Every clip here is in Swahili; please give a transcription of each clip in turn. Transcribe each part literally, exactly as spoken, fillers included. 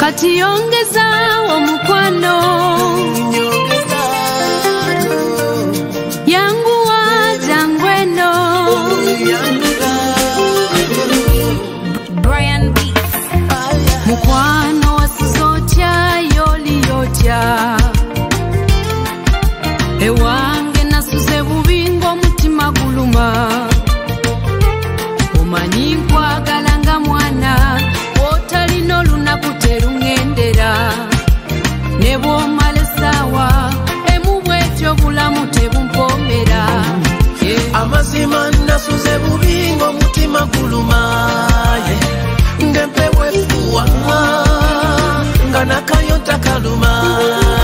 kati yongeza omukwano yangu wajangweno Brian Beats mukwano wasizocha yoliyocha ewange nasuze bubingo mutima guluma omanyi nkwagalanga mwana otalino lunaku terungendera nebo malesawa emubwetyo bulamu tebumpomera yeah. Amazima nasuze bubingo mutima guluma yeah. Ngempewe fuwa ngana kayota kaluma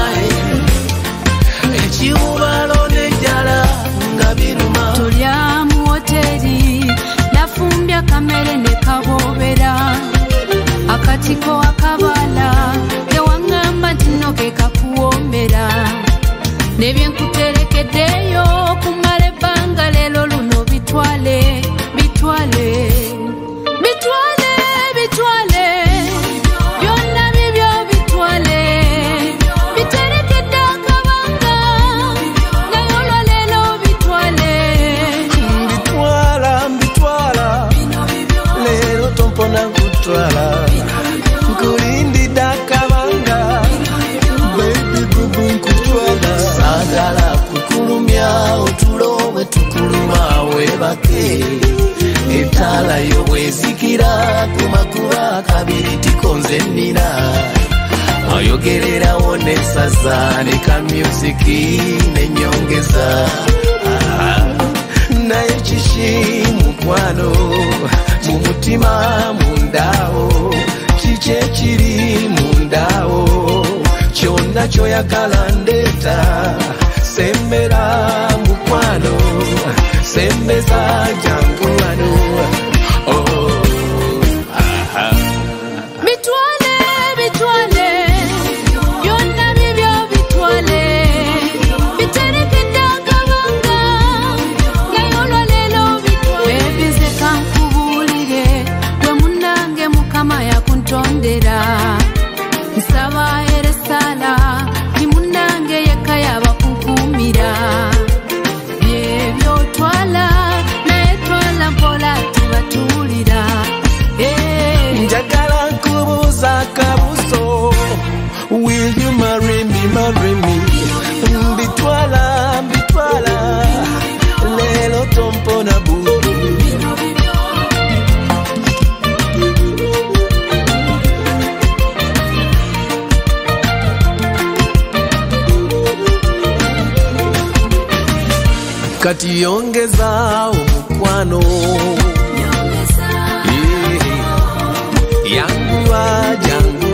yeah. Echiubalo nejala ngabiruma tulya mu hoteli nafumbya kamere ne kabobera akatiko akabala yawangamba tinoke kakuomera nebyenkuterekeddeyo kumale banga lelo luno bitwale bitwale bitwale bitwale byonna bibyo bitwale biterekedde akabanga nayo lelo bitwale bitwala bitwala lero tompona kutwala nkulindi dakabanga baby bubu nkutwala sagala kukulumya otulowe tukuluma webake etala yobwezikira kumakuba kabiri tikonze nina oyogererawo nesaza ne kamyuziki nenyongeza naye kishi mukwano mu mutima mundawo kike kiri mundawo kyonna kyoyagala ndeeta sembera mukwano sembeza jangu wano oh, aha. bitwale bitwale byonna bibyo bitwale biterekedde akabanga nayo lelo bitwale bebize kankubulire gwe munange mukama yakuntondera nsaba eresala ni munange yekka yabakunkumira byebyo twala naye twala mpola tubatulira hey. Njagala nkubuuza akabuuzo will you marry me marry me mbitwala mbitwala lelo tompona bubu kati yongeza omukwano yeah. Yangu wa jangu